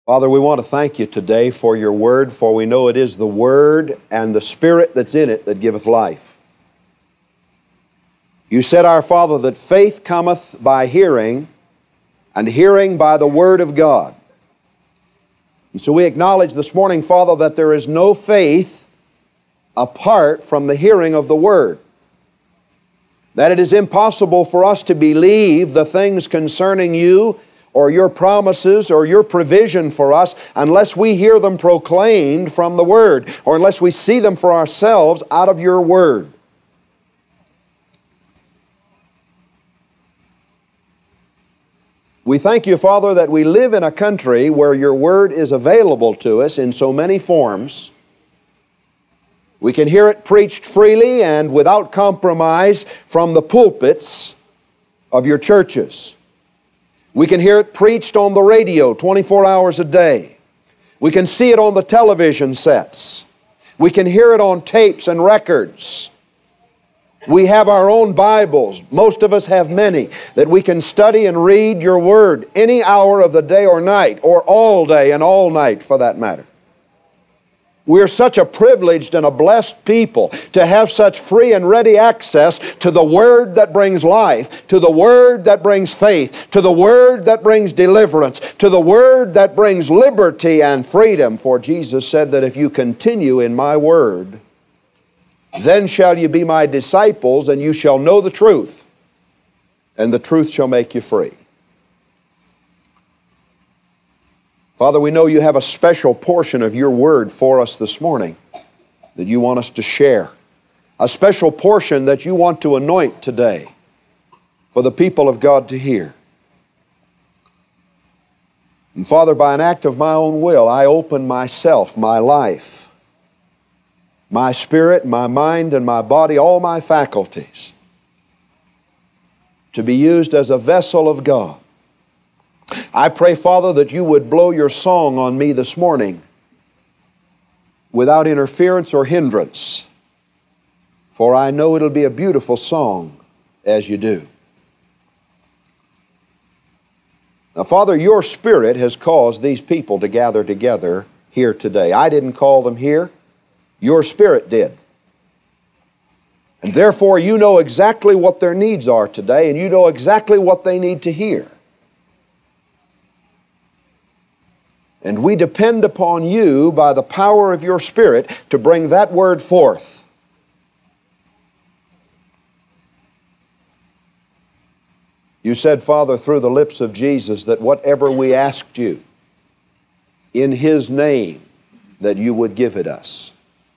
Father, we want to thank you today for your word, for we know it is the word and the Spirit that's in it that giveth life. You said, our Father, that faith cometh by hearing, and hearing by the word of God. And so we acknowledge this morning, Father, that there is no faith apart from the hearing of the word. That it is impossible for us to believe the things concerning you or your promises or your provision for us unless we hear them proclaimed from the Word, or unless we see them for ourselves out of your Word. We thank you, Father, that we live in a country where your Word is available to us in so many forms. We can hear it preached freely and without compromise from the pulpits of your churches. We can hear it preached on the radio 24 hours a day. We can see it on the television sets. We can hear it on tapes and records. We have our own Bibles. Most of us have many that we can study and read your word any hour of the day or night, or all day and all night for that matter. We're such a privileged and a blessed people to have such free and ready access to the Word that brings life, to the Word that brings faith, to the Word that brings deliverance, to the Word that brings liberty and freedom. For Jesus said that if you continue in my Word, then shall you be my disciples, and you shall know the truth, and the truth shall make you free. Father, we know you have a special portion of your word for us this morning that you want us to share. A special portion that you want to anoint today for the people of God to hear. And Father, by an act of my own will, I open myself, my life, my spirit, my mind, and my body, all my faculties, to be used as a vessel of God. I pray, Father, that you would blow your song on me this morning without interference or hindrance, for I know it'll be a beautiful song as you do. Now, Father, your Spirit has caused these people to gather together here today. I didn't call them here. Your Spirit did. And therefore, you know exactly what their needs are today, and you know exactly what they need to hear. And we depend upon you by the power of your Spirit to bring that word forth. You said, Father, through the lips of Jesus, that whatever we asked you in His name, that you would give it us.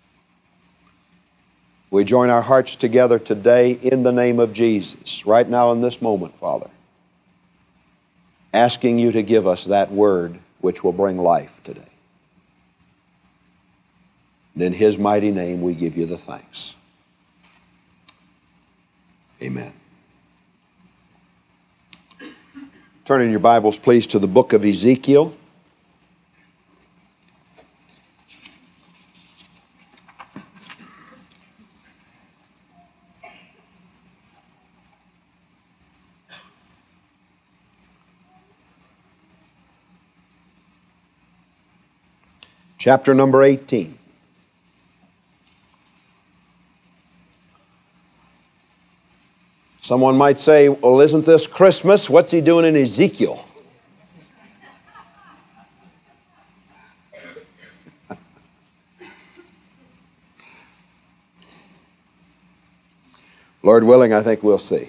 We join our hearts together today in the name of Jesus, right now in this moment, Father, asking you to give us that word which will bring life today. And in His mighty name we give you the thanks. Amen. Turn in your Bibles, please, to the book of Ezekiel. Chapter number 18. Someone might say, well, isn't this Christmas? What's he doing in Ezekiel? Lord willing, I think we'll see.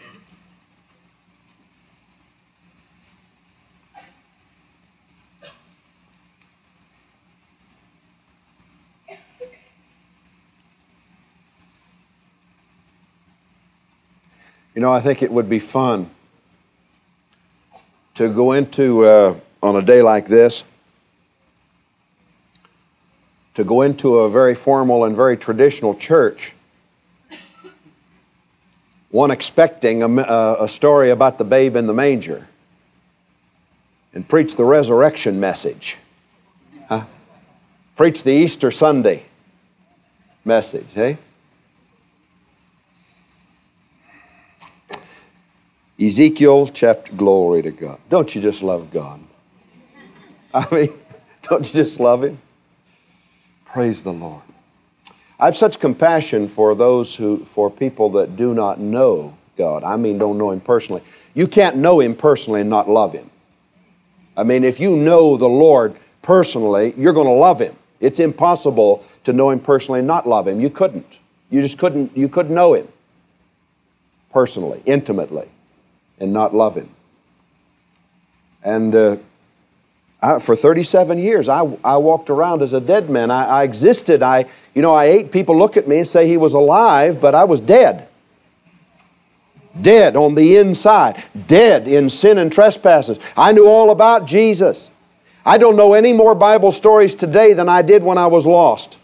You know, I think it would be fun to go into, on a day like this, to go into a very formal and very traditional church, one expecting a story about the babe in the manger, and preach the resurrection message. Huh? Preach the Easter Sunday message, eh? Ezekiel chapter, glory to God. Don't you just love God? I mean, don't you just love Him? Praise the Lord. I have such compassion for for people that do not know God. I mean, don't know Him personally. You can't know Him personally and not love Him. I mean, if you know the Lord personally, you're going to love Him. It's impossible to know Him personally and not love Him. You couldn't. You couldn't know Him personally, intimately, and not love Him. And for 37 years, I walked around as a dead man. I existed. I ate. People look at me and say He was alive, but I was dead. Dead on the inside. Dead in sin and trespasses. I knew all about Jesus. I don't know any more Bible stories today than I did when I was lost.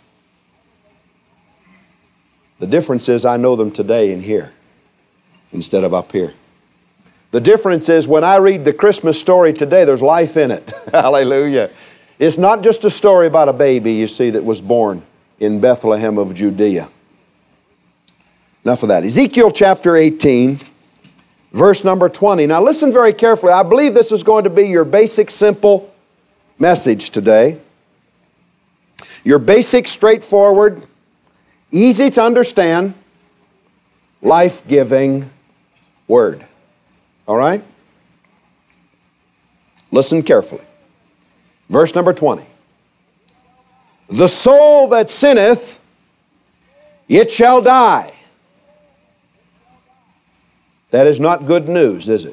The difference is I know them today in here instead of up here. The difference is when I read the Christmas story today, there's life in it. Hallelujah. It's not just a story about a baby, you see, that was born in Bethlehem of Judea. Enough of that. Ezekiel chapter 18, verse number 20. Now listen very carefully. I believe this is going to be your basic, simple message today. Your basic, straightforward, easy to understand, life-giving word. All right? Listen carefully. Verse number 20. The soul that sinneth, it shall die. That is not good news, is it?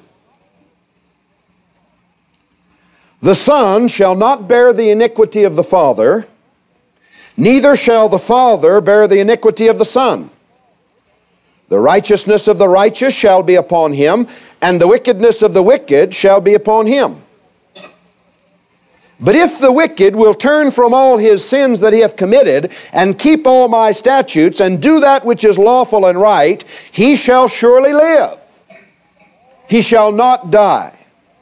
The Son shall not bear the iniquity of the Father, neither shall the Father bear the iniquity of the Son. The righteousness of the righteous shall be upon him, and the wickedness of the wicked shall be upon him. But if the wicked will turn from all his sins that he hath committed, and keep all my statutes, and do that which is lawful and right, he shall surely live. He shall not die.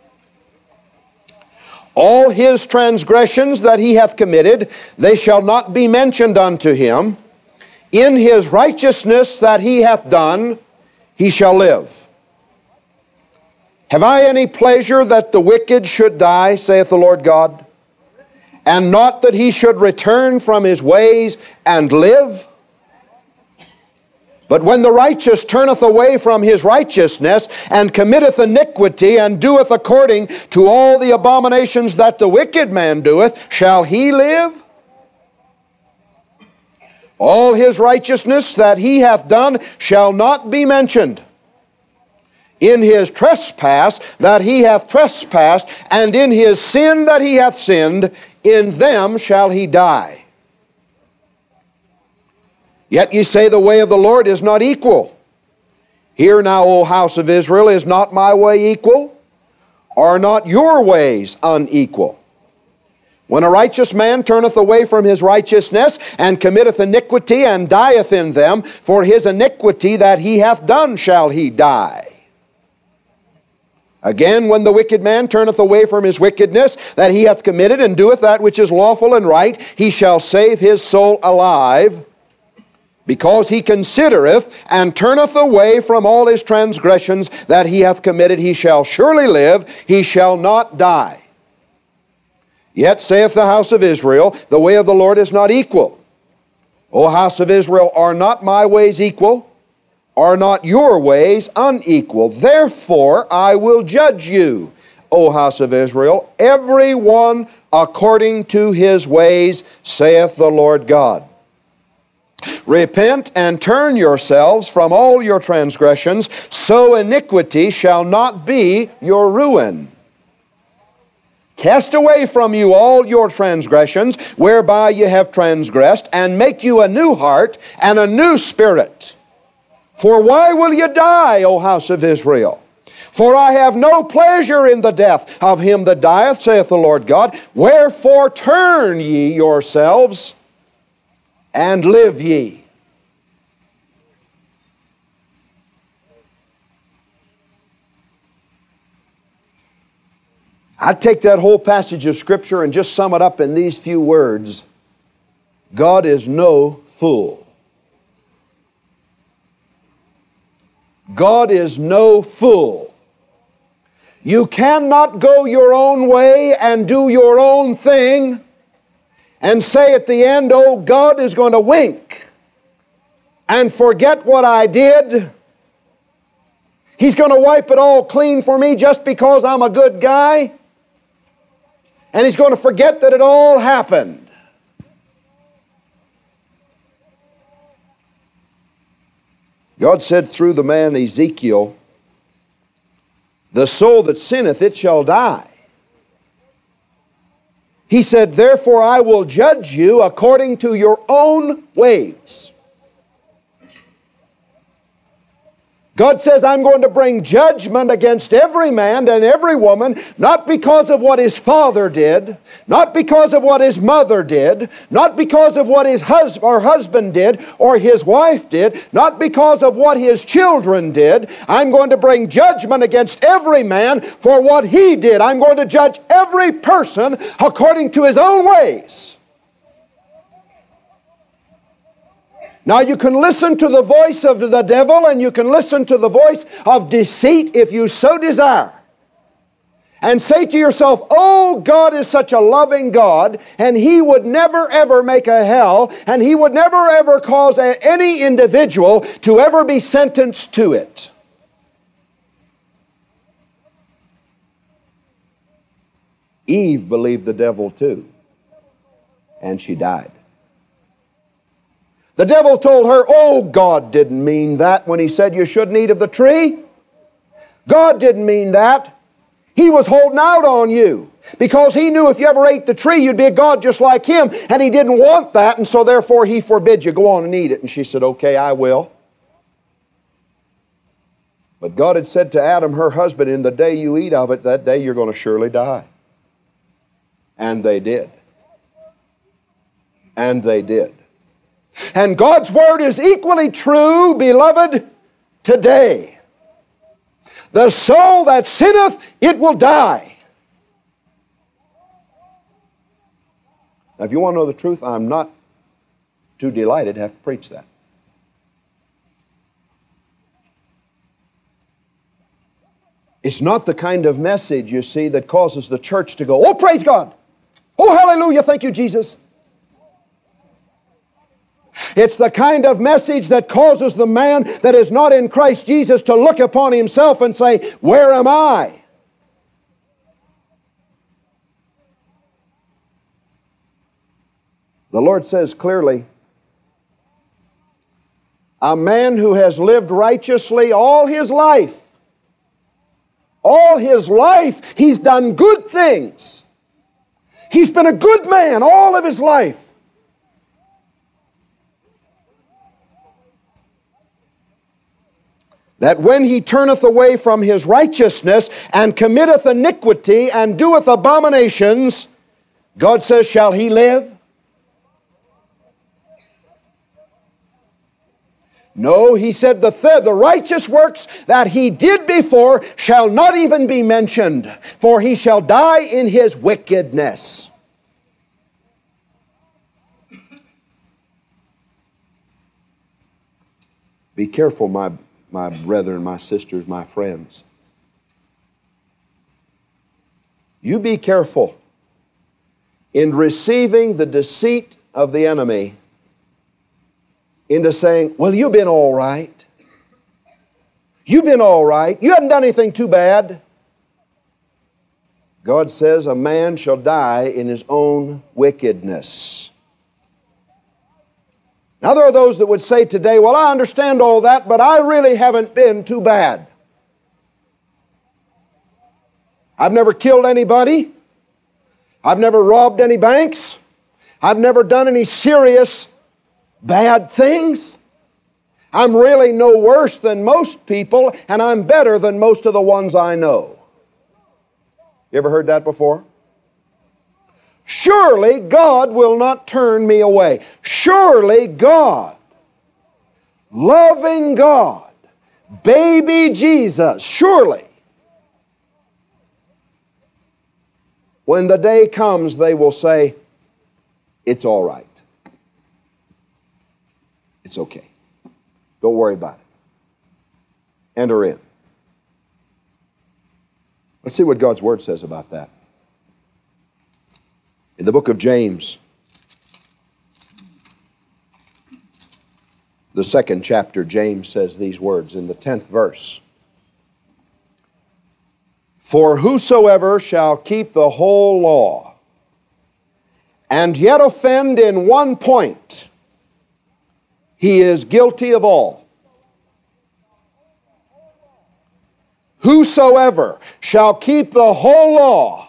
All his transgressions that he hath committed, they shall not be mentioned unto him. In his righteousness that he hath done, he shall live. Have I any pleasure that the wicked should die, saith the Lord God, and not that he should return from his ways and live? But when the righteous turneth away from his righteousness, and committeth iniquity, and doeth according to all the abominations that the wicked man doeth, shall he live? All his righteousness that he hath done shall not be mentioned. In his trespass that he hath trespassed, and in his sin that he hath sinned, in them shall he die. Yet ye say the way of the Lord is not equal. Hear now, O house of Israel, is not my way equal? Are not your ways unequal? When a righteous man turneth away from his righteousness, and committeth iniquity, and dieth in them, for his iniquity that he hath done shall he die. Again, when the wicked man turneth away from his wickedness that he hath committed, and doeth that which is lawful and right, he shall save his soul alive, because he considereth and turneth away from all his transgressions that he hath committed. He shall surely live, he shall not die. Yet saith the house of Israel, the way of the Lord is not equal. O house of Israel, are not my ways equal? Are not your ways unequal? Therefore I will judge you, O house of Israel, every one according to his ways, saith the Lord God. Repent and turn yourselves from all your transgressions, so iniquity shall not be your ruin. Cast away from you all your transgressions, whereby ye have transgressed, and make you a new heart and a new spirit. For why will ye die, O house of Israel? For I have no pleasure in the death of him that dieth, saith the Lord God. Wherefore turn ye yourselves, and live ye. I'd take that whole passage of Scripture and just sum it up in these few words. God is no fool. God is no fool. You cannot go your own way and do your own thing and say at the end, oh, God is going to wink and forget what I did. He's going to wipe it all clean for me just because I'm a good guy. And He's going to forget that it all happened. God said through the man Ezekiel, the soul that sinneth, it shall die. He said, therefore I will judge you according to your own ways. God says, I'm going to bring judgment against every man and every woman, not because of what his father did, not because of what his mother did, not because of what his husband did or his wife did, not because of what his children did. I'm going to bring judgment against every man for what he did. I'm going to judge every person according to his own ways. Now you can listen to the voice of the devil and you can listen to the voice of deceit if you so desire. And say to yourself, oh, God is such a loving God and He would never ever make a hell and He would never ever cause any individual to ever be sentenced to it. Eve believed the devil too, and she died. The devil told her, oh, God didn't mean that when He said you shouldn't eat of the tree. God didn't mean that. He was holding out on you because He knew if you ever ate the tree, you'd be a God just like Him, and He didn't want that, and so therefore He forbid you. Go on and eat it. And she said, okay, I will. But God had said to Adam, her husband, in the day you eat of it, that day you're going to surely die. And they did. And they did. And God's Word is equally true, beloved, today. The soul that sinneth, it will die. Now, if you want to know the truth, I'm not too delighted to have to preach that. It's not the kind of message, you see, that causes the church to go, oh, praise God! Oh, hallelujah, thank you, Jesus! It's the kind of message that causes the man that is not in Christ Jesus to look upon himself and say, where am I? The Lord says clearly, a man who has lived righteously all his life, he's done good things. He's been a good man all of his life. That when he turneth away from his righteousness and committeth iniquity and doeth abominations, God says, shall he live? No, He said the righteous works that he did before shall not even be mentioned, for he shall die in his wickedness. Be careful, my brethren, my sisters, my friends. You be careful in receiving the deceit of the enemy into saying, well, you've been all right. You've been all right. You haven't done anything too bad. God says a man shall die in his own wickedness. Now there are those that would say today, well, I understand all that, but I really haven't been too bad. I've never killed anybody. I've never robbed any banks. I've never done any serious bad things. I'm really no worse than most people, and I'm better than most of the ones I know. You ever heard that before? Surely God will not turn me away. Surely God, loving God, baby Jesus, surely, when the day comes, they will say, it's all right. It's okay. Don't worry about it. Enter in. Let's see what God's Word says about that. In the book of James, the 2nd chapter, James says these words in the 10th verse. For whosoever shall keep the whole law, and yet offend in one point, he is guilty of all. Whosoever shall keep the whole law,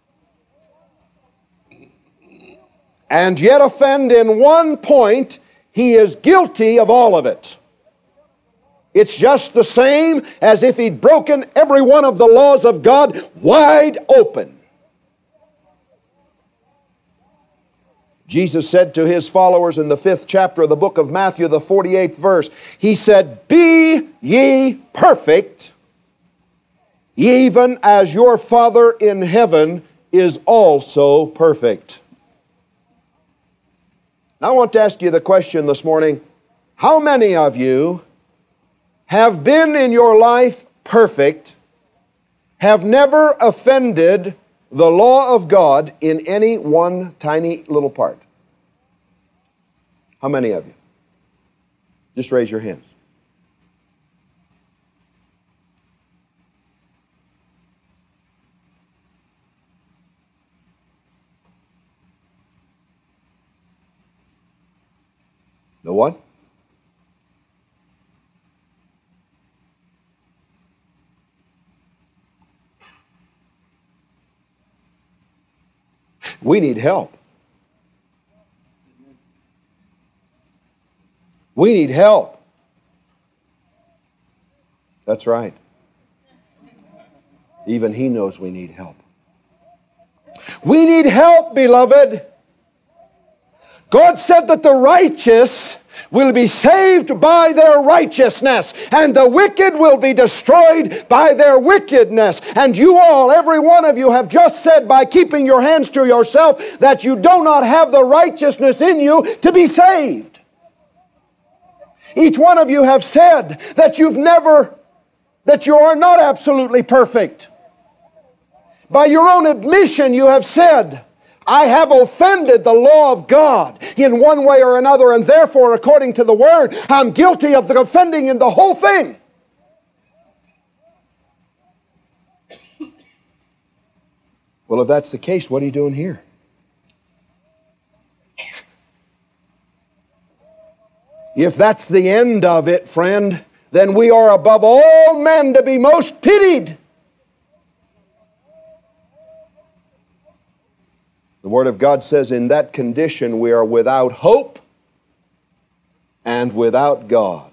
and yet offend in one point, he is guilty of all of it. It's just the same as if he'd broken every one of the laws of God wide open. Jesus said to his followers in the 5th chapter of the book of Matthew, the 48th verse, he said, "Be ye perfect, even as your Father in heaven is also perfect." Now I want to ask you the question this morning, how many of you have been in your life perfect, have never offended the law of God in any one tiny little part? How many of you? Just raise your hands. No one? We need help. We need help. That's right. Even He knows we need help. We need help, beloved. God said that the righteous will be saved by their righteousness, and the wicked will be destroyed by their wickedness. And you all, every one of you, have just said by keeping your hands to yourself that you do not have the righteousness in you to be saved. Each one of you have said that that you are not absolutely perfect. By your own admission, you have said, I have offended the law of God in one way or another, and therefore, according to the Word, I'm guilty of the offending in the whole thing. Well, if that's the case, what are you doing here? If that's the end of it, friend, then we are above all men to be most pitied. The Word of God says in that condition we are without hope and without God.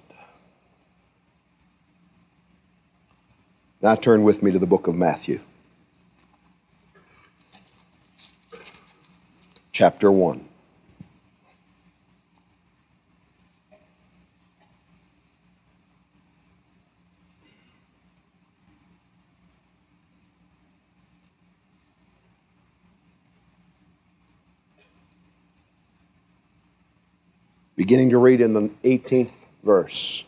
Now turn with me to the book of Matthew. Chapter 1. Beginning to read in the 18th verse.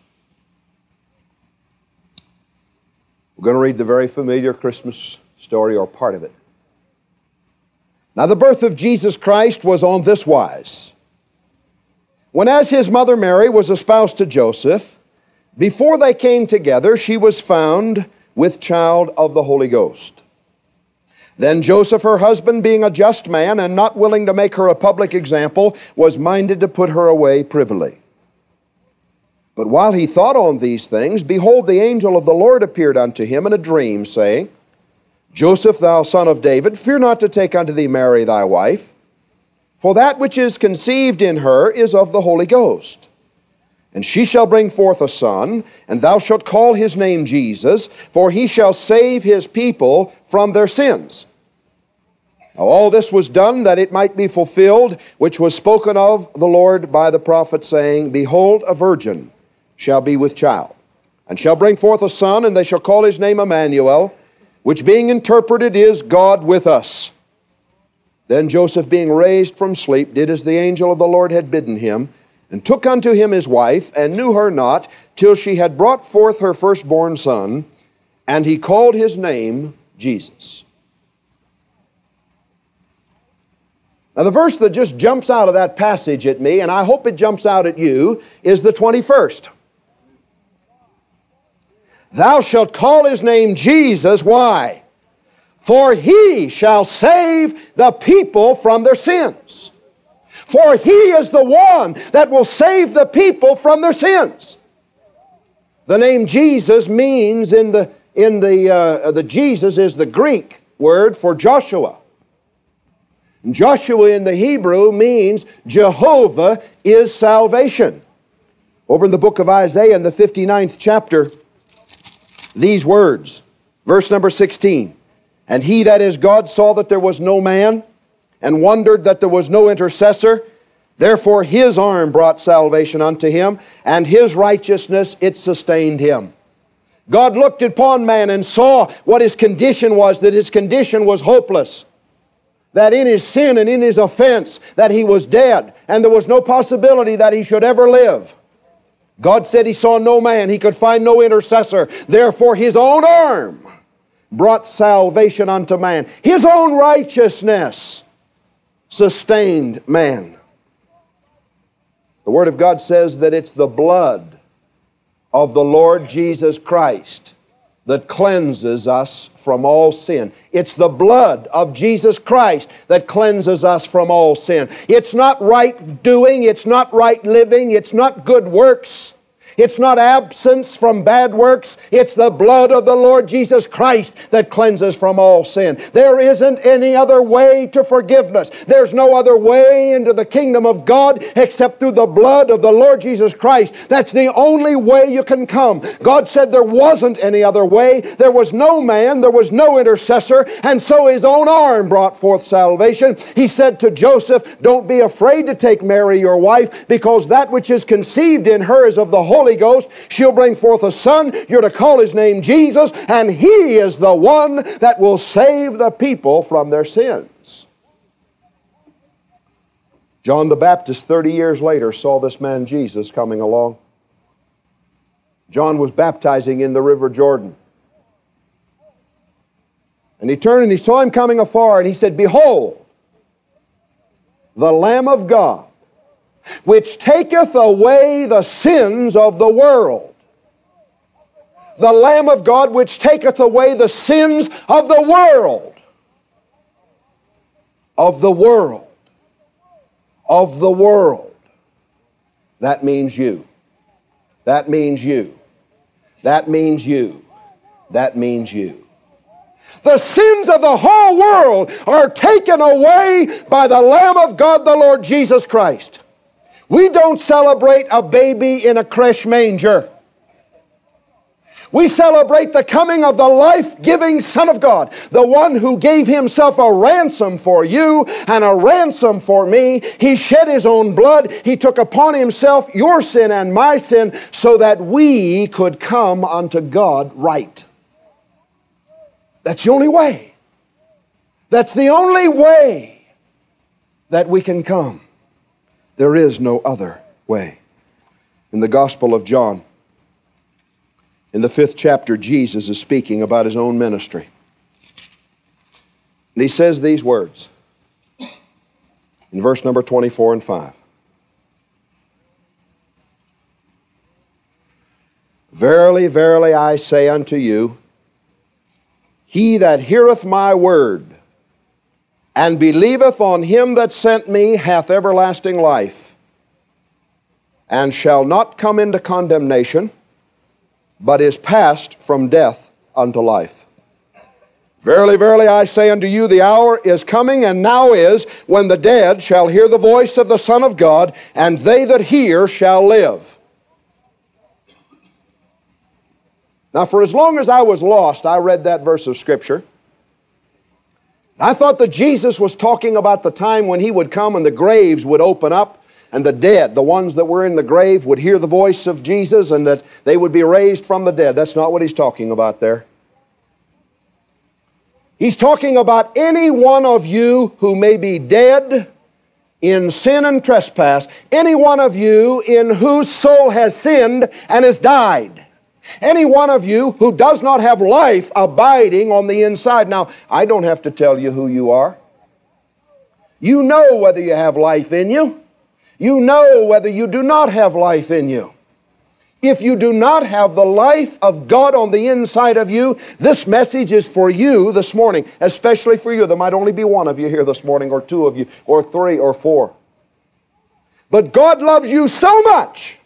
We're going to read the very familiar Christmas story, or part of it. Now the birth of Jesus Christ was on this wise. When as his mother Mary was espoused to Joseph, before they came together, she was found with child of the Holy Ghost. Then Joseph, her husband, being a just man and not willing to make her a public example, was minded to put her away privily. But while he thought on these things, behold, the angel of the Lord appeared unto him in a dream, saying, Joseph, thou son of David, fear not to take unto thee Mary thy wife, for that which is conceived in her is of the Holy Ghost. And she shall bring forth a son, and thou shalt call his name Jesus, for he shall save his people from their sins. Now all this was done that it might be fulfilled, which was spoken of the Lord by the prophet, saying, Behold, a virgin shall be with child, and shall bring forth a son, and they shall call his name Emmanuel, which being interpreted is God with us. Then Joseph, being raised from sleep, did as the angel of the Lord had bidden him, and took unto him his wife, and knew her not, till she had brought forth her firstborn son, and he called his name Jesus. Now, the verse that just jumps out of that passage at me, and I hope it jumps out at you, is the 21st. Thou shalt call his name Jesus. Why? For he shall save the people from their sins. For he is the one that will save the people from their sins. The name Jesus means the Jesus is the Greek word for Joshua. Joshua in the Hebrew means Jehovah is salvation. Over in the book of Isaiah in the 59th chapter, these words, verse number 16, and he that is God saw that there was no man, and wondered that there was no intercessor. Therefore his arm brought salvation unto him, and his righteousness it sustained him. God looked upon man and saw what his condition was, that his condition was hopeless. That in his sin and in his offense, that he was dead, and there was no possibility that he should ever live. God said he saw no man, he could find no intercessor. Therefore his own arm brought salvation unto man. His own righteousness sustained man. The Word of God says that it's the blood of the Lord Jesus Christ that cleanses us from all sin. It's the blood of Jesus Christ that cleanses us from all sin. It's not right doing, it's not right living, it's not good works. It's not absence from bad works. It's the blood of the Lord Jesus Christ that cleanses from all sin. There isn't any other way to forgiveness. There's no other way into the kingdom of God except through the blood of the Lord Jesus Christ. That's the only way you can come. God said there wasn't any other way. There was no man, there was no intercessor, and so his own arm brought forth salvation. He said to Joseph, don't be afraid to take Mary your wife, because that which is conceived in her is of the Holy Ghost. She'll bring forth a son. You're to call his name Jesus, and he is the one that will save the people from their sins. John the Baptist 30 years later saw this man Jesus coming along. John was baptizing in the river Jordan. And he turned and he saw him coming afar, and he said, behold, the Lamb of God, which taketh away the sins of the world. The Lamb of God which taketh away the sins of the world. Of the world. Of the world. That means you. That means you. That means you. That means you. The sins of the whole world are taken away by the Lamb of God, the Lord Jesus Christ. We don't celebrate a baby in a creche manger. We celebrate the coming of the life-giving Son of God, the one who gave himself a ransom for you and a ransom for me. He shed his own blood. He took upon himself your sin and my sin so that we could come unto God right. That's the only way. That's the only way that we can come. There is no other way. In the Gospel of John, in the 5th chapter, Jesus is speaking about his own ministry. And he says these words in verse number 24 and 5. Verily, verily, I say unto you, he that heareth my word and believeth on him that sent me hath everlasting life, and shall not come into condemnation, but is passed from death unto life. Verily, verily, I say unto you, the hour is coming, and now is, when the dead shall hear the voice of the Son of God, and they that hear shall live. Now, for as long as I was lost, I read that verse of Scripture. I thought that Jesus was talking about the time when he would come and the graves would open up and the dead, the ones that were in the grave, would hear the voice of Jesus and that they would be raised from the dead. That's not what he's talking about there. He's talking about any one of you who may be dead in sin and trespass, any one of you in whose soul has sinned and has died. Any one of you who does not have life abiding on the inside. Now, I don't have to tell you who you are. You know whether you have life in you. You know whether you do not have life in you. If you do not have the life of God on the inside of you, this message is for you this morning, especially for you. There might only be one of you here this morning, or two of you, or three, or four. But God loves you so much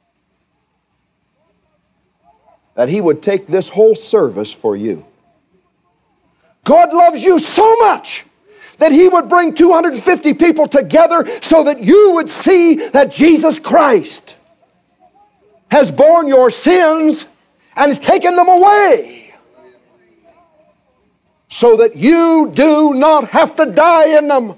that He would take this whole service for you. God loves you so much that He would bring 250 people together so that you would see that Jesus Christ has borne your sins and has taken them away, so that you do not have to die in them.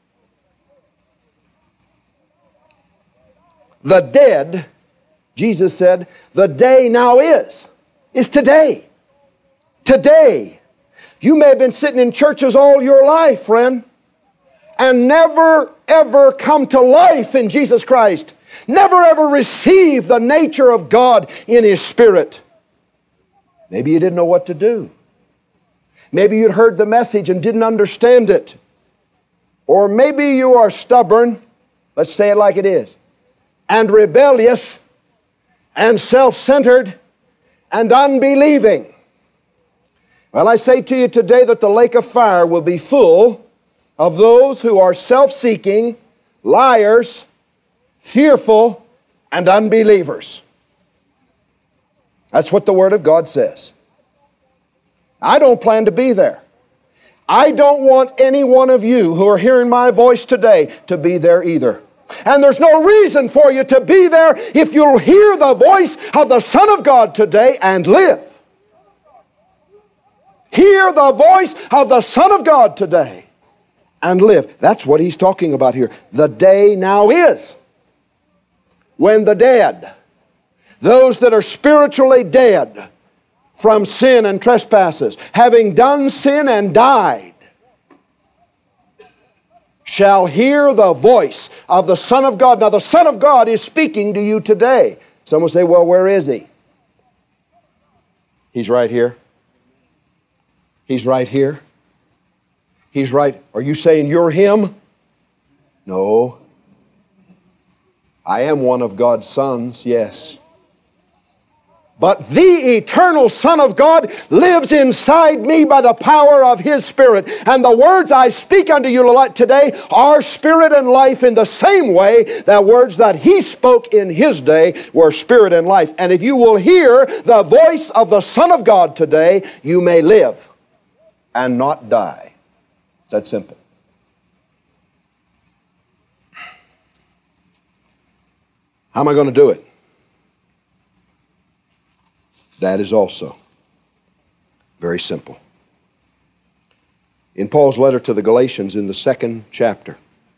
The dead, Jesus said, the day now is today. Today. You may have been sitting in churches all your life, friend, and never ever come to life in Jesus Christ. Never ever receive the nature of God in His Spirit. Maybe you didn't know what to do. Maybe you'd heard the message and didn't understand it. Or maybe you are stubborn, let's say it like it is, and rebellious, and self-centered, and unbelieving. Well, I say to you today that the lake of fire will be full of those who are self-seeking, liars, fearful, and unbelievers. That's what the Word of God says. I don't plan to be there. I don't want any one of you who are hearing my voice today to be there either. And there's no reason for you to be there if you'll hear the voice of the Son of God today and live. Hear the voice of the Son of God today and live. That's what He's talking about here. The day now is when the dead, those that are spiritually dead from sin and trespasses, having done sin and died, shall hear the voice of the Son of God. Now the Son of God is speaking to you today. Some will say, well, where is He? He's right here. He's right here. He's right. Are you saying you're Him? No. I am one of God's sons, yes. But the eternal Son of God lives inside me by the power of His Spirit. And the words I speak unto you today are spirit and life in the same way that words that He spoke in His day were spirit and life. And if you will hear the voice of the Son of God today, you may live and not die. It's that simple. How am I going to do it? That is also very simple. In Paul's letter to the Galatians in the 2nd chapter,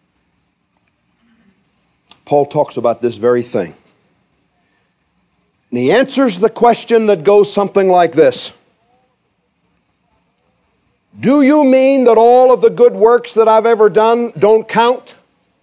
Paul talks about this very thing. And he answers the question that goes something like this. Do you mean that all of the good works that I've ever done don't count?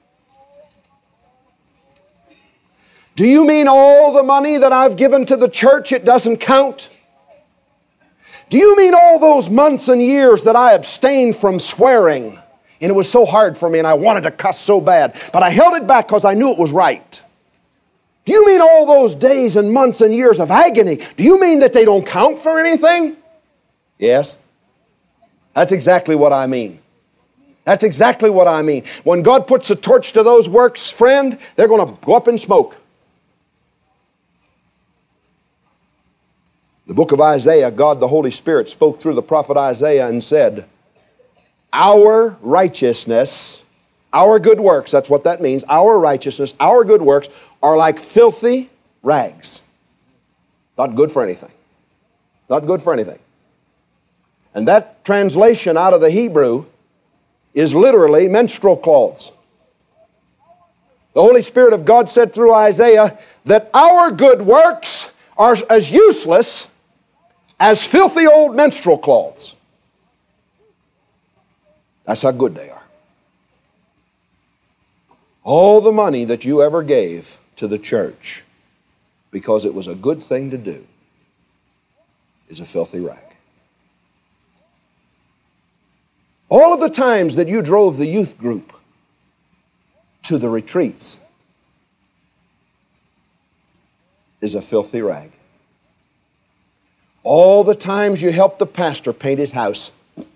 Do you mean all the money that I've given to the church, it doesn't count? Do you mean all those months and years that I abstained from swearing, and it was so hard for me and I wanted to cuss so bad, but I held it back because I knew it was right? Do you mean all those days and months and years of agony, do you mean that they don't count for anything? Yes. That's exactly what I mean. That's exactly what I mean. When God puts a torch to those works, friend, they're going to go up in smoke. The book of Isaiah, God the Holy Spirit spoke through the prophet Isaiah and said, our righteousness, our good works, that's what that means, our righteousness, our good works are like filthy rags. Not good for anything. Not good for anything. And that translation out of the Hebrew is literally menstrual cloths. The Holy Spirit of God said through Isaiah that our good works are as useless as filthy old menstrual cloths. That's how good they are. All the money that you ever gave to the church because it was a good thing to do, is a filthy rag. All of the times that you drove the youth group to the retreats is a filthy rag. All the times you helped the pastor paint his house,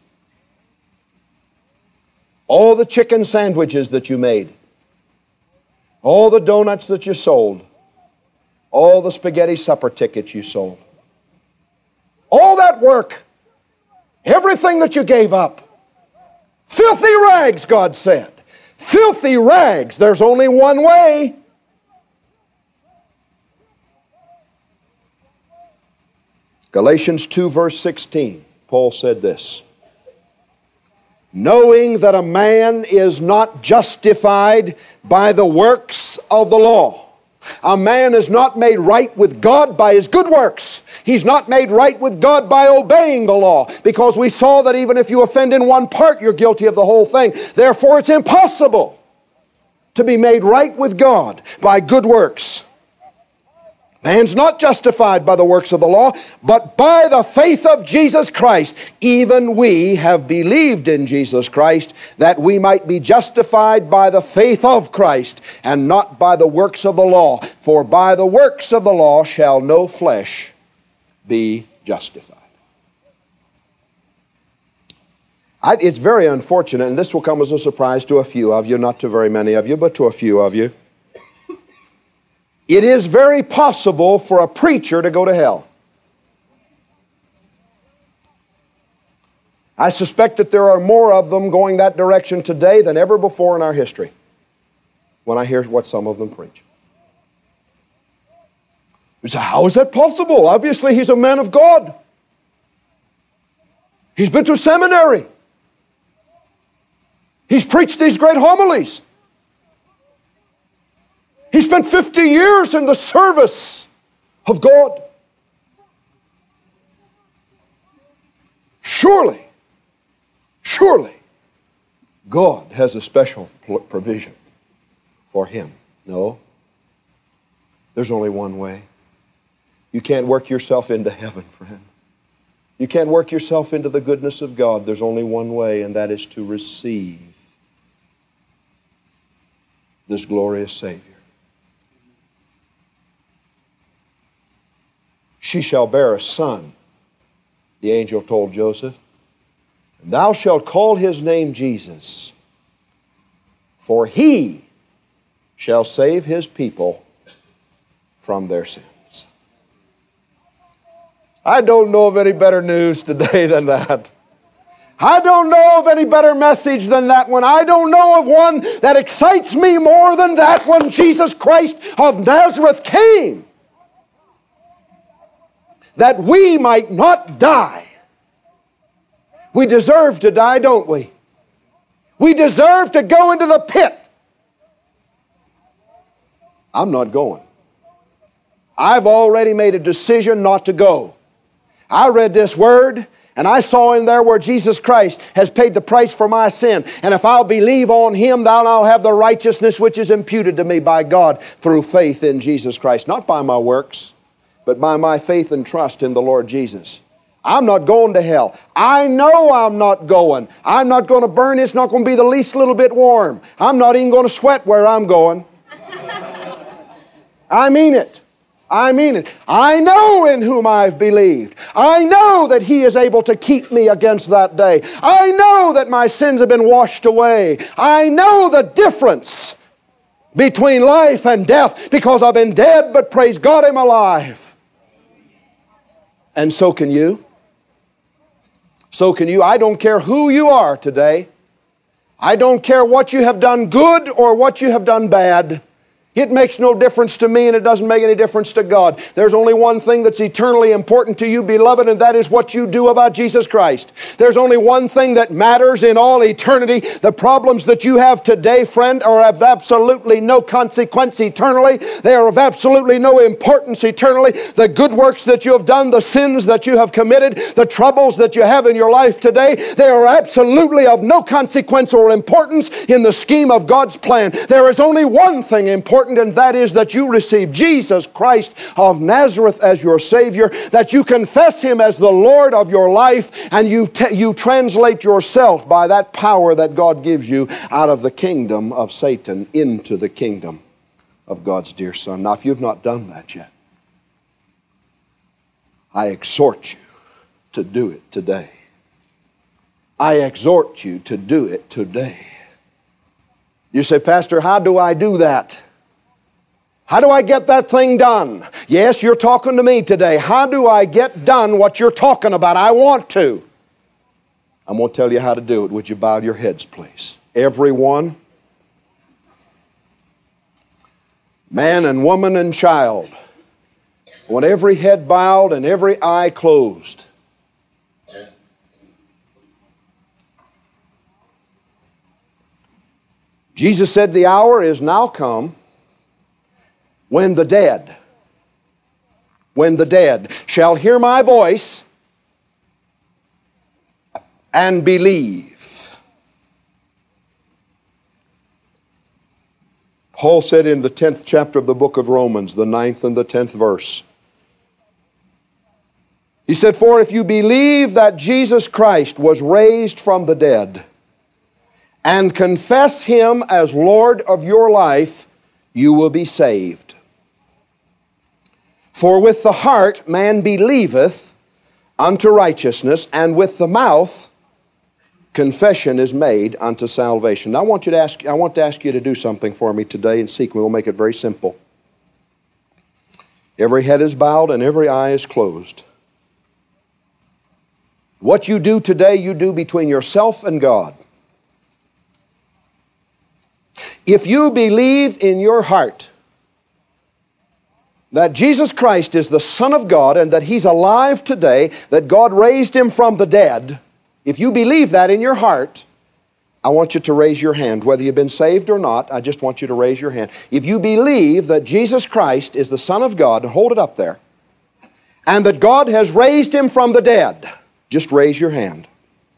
all the chicken sandwiches that you made, all the donuts that you sold, all the spaghetti supper tickets you sold, all that work, everything that you gave up, filthy rags, God said. Filthy rags. There's only one way. Galatians 2 verse 16, Paul said this, knowing that a man is not justified by the works of the law. A man is not made right with God by his good works. He's not made right with God by obeying the law, because we saw that even if you offend in one part, you're guilty of the whole thing. Therefore, it's impossible to be made right with God by good works. Man's not justified by the works of the law, but by the faith of Jesus Christ. Even we have believed in Jesus Christ, that we might be justified by the faith of Christ, and not by the works of the law. For by the works of the law shall no flesh be justified. It's very unfortunate, and this will come as a surprise to a few of you, not to very many of you, but to a few of you. It is very possible for a preacher to go to hell. I suspect that there are more of them going that direction today than ever before in our history, when I hear what some of them preach. You say, how is that possible? Obviously, he's a man of God. He's been to seminary. He's preached these great homilies. He spent 50 years in the service of God. Surely, God has a special provision for him. No, there's only one way. You can't work yourself into heaven, friend. You can't work yourself into the goodness of God. There's only one way, and that is to receive this glorious Savior. She shall bear a son, the angel told Joseph, and thou shalt call his name Jesus, for he shall save his people from their sins. I don't know of any better news today than that. I don't know of any better message than that one. I don't know of one that excites me more than that when Jesus Christ of Nazareth came, that we might not die. We deserve to die, don't we? We deserve to go into the pit. I'm not going. I've already made a decision not to go. I read this word, and I saw in there where Jesus Christ has paid the price for my sin. And if I'll believe on Him, then I'll have the righteousness which is imputed to me by God through faith in Jesus Christ. Not by my works, but by my faith and trust in the Lord Jesus. I'm not going to hell. I know I'm not going. I'm not going to burn. It's not going to be the least little bit warm. I'm not even going to sweat where I'm going. I mean it. I mean it. I know in whom I've believed. I know that He is able to keep me against that day. I know that my sins have been washed away. I know the difference between life and death, because I've been dead, but praise God, I'm alive. And so can you. So can you. I don't care who you are today. I don't care what you have done good or what you have done bad. It makes no difference to me, and it doesn't make any difference to God. There's only one thing that's eternally important to you, beloved, and that is what you do about Jesus Christ. There's only one thing that matters in all eternity. The problems that you have today, friend, are of absolutely no consequence eternally. They are of absolutely no importance eternally. The good works that you have done, the sins that you have committed, the troubles that you have in your life today, they are absolutely of no consequence or importance in the scheme of God's plan. There is only one thing important important, and that is that you receive Jesus Christ of Nazareth as your Savior, that you confess Him as the Lord of your life, and you translate yourself by that power that God gives you out of the kingdom of Satan into the kingdom of God's dear Son. Now, if you've not done that yet, I exhort you to do it today. I exhort you to do it today. You say, Pastor, how do I do that? How do I get that thing done? Yes, you're talking to me today. How do I get done what you're talking about? I want to. I'm going to tell you how to do it. Would you bow your heads, please? Everyone, man and woman and child, I want every head bowed and every eye closed. Jesus said, the hour is now come when the dead shall hear my voice and believe. Paul said in the 10th chapter of the book of Romans, the 9th and the 10th verse, he said, for if you believe that Jesus Christ was raised from the dead, and confess Him as Lord of your life, you will be saved. For with the heart man believeth unto righteousness, and with the mouth confession is made unto salvation. Now I want to ask you to do something for me today and seek. We'll make it very simple. Every head is bowed and every eye is closed. What you do today, you do between yourself and God. If you believe in your heart that Jesus Christ is the Son of God and that He's alive today, that God raised Him from the dead, if you believe that in your heart, I want you to raise your hand. Whether you've been saved or not, I just want you to raise your hand. If you believe that Jesus Christ is the Son of God, hold it up there, and that God has raised Him from the dead, just raise your hand.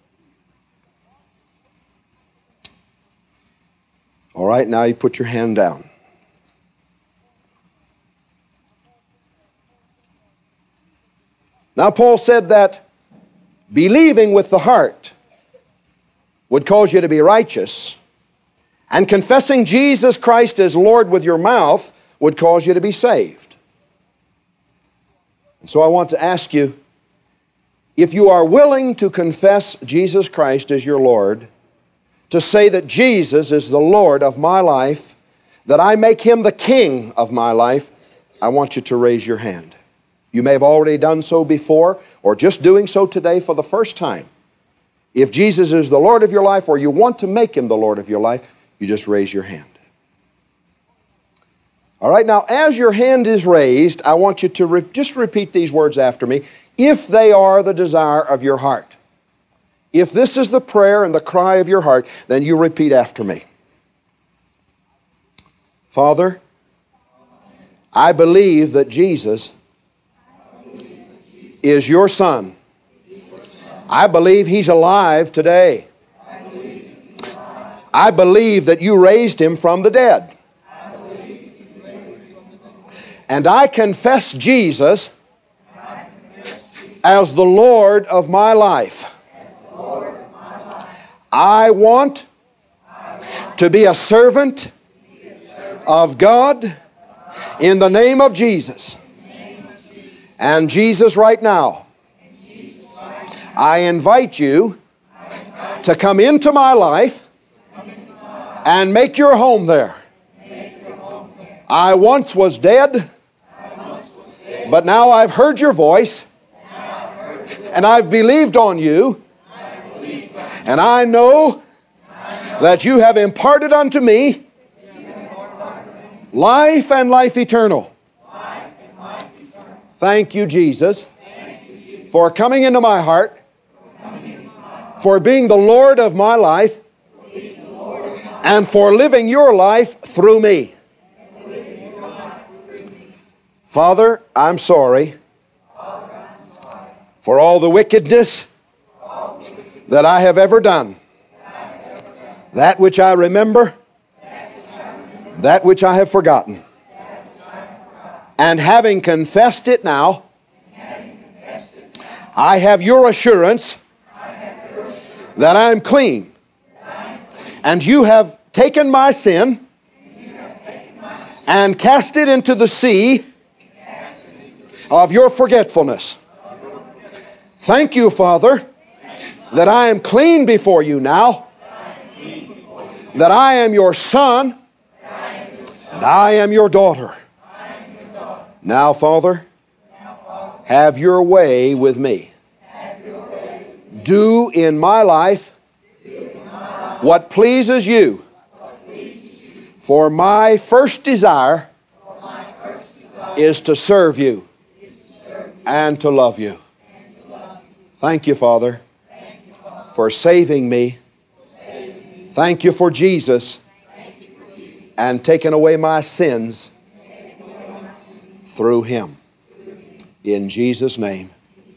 All right, now you put your hand down. Now Paul said that believing with the heart would cause you to be righteous, and confessing Jesus Christ as Lord with your mouth would cause you to be saved. And so I want to ask you, if you are willing to confess Jesus Christ as your Lord, to say that Jesus is the Lord of my life, that I make Him the King of my life, I want you to raise your hand. You may have already done so before, or just doing so today for the first time. If Jesus is the Lord of your life, or you want to make Him the Lord of your life, you just raise your hand. All right, now as your hand is raised, I want you to just repeat these words after me, if they are the desire of your heart. If this is the prayer and the cry of your heart, then you repeat after me. Father, I believe that Jesus is your Son. I believe He's alive today. I believe that you raised Him from the dead. And I confess Jesus as the Lord of my life. I want to be a servant of God in the name of Jesus. And Jesus, right now, I invite you to come into my life and make your home there. I once was dead, but now I've heard your voice, and I've believed on you, and I know that you have imparted unto me life and life eternal. Thank you, Jesus, for coming into my heart, for being the Lord of my life, and for living your life through me. Father, I'm sorry for all the wickedness that I have ever done. That which I remember that which I have forgotten. And having confessed it now, I have your assurance that I am clean. And you have taken my sin and cast it into the sea of your forgetfulness. Thank you, Father, that I am clean before you now, that I am your son, and I am your daughter. Now, Father, have your way with me. Do in my life what pleases you. For my first desire is to serve you and to love you. Thank you, Father, for saving me. Thank you for Jesus and taking away my sins through Him. In Jesus' name,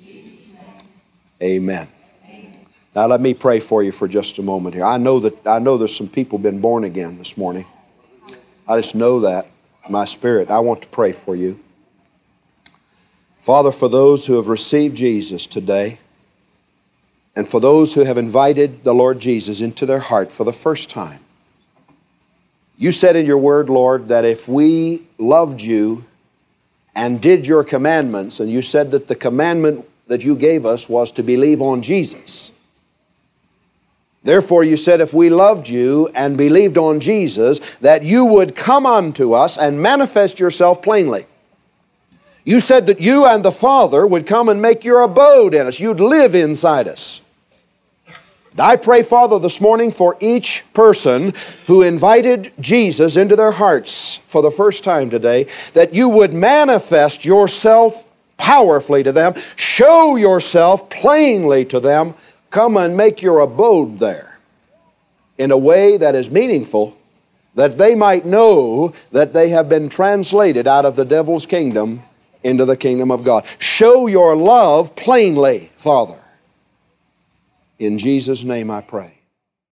amen. Now let me pray for you for just a moment here. I know there's some people been born again this morning. I just know that in my spirit. I want to pray for you. Father, for those who have received Jesus today, and for those who have invited the Lord Jesus into their heart for the first time, you said in your word, Lord, that if we loved you and did your commandments, and you said that the commandment that you gave us was to believe on Jesus. Therefore, you said if we loved you and believed on Jesus, that you would come unto us and manifest yourself plainly. You said that you and the Father would come and make your abode in us. You'd live inside us. And I pray, Father, this morning for each person who invited Jesus into their hearts for the first time today, that you would manifest yourself powerfully to them, show yourself plainly to them, come and make your abode there in a way that is meaningful, that they might know that they have been translated out of the devil's kingdom into the kingdom of God. Show your love plainly, Father. In Jesus' name I pray.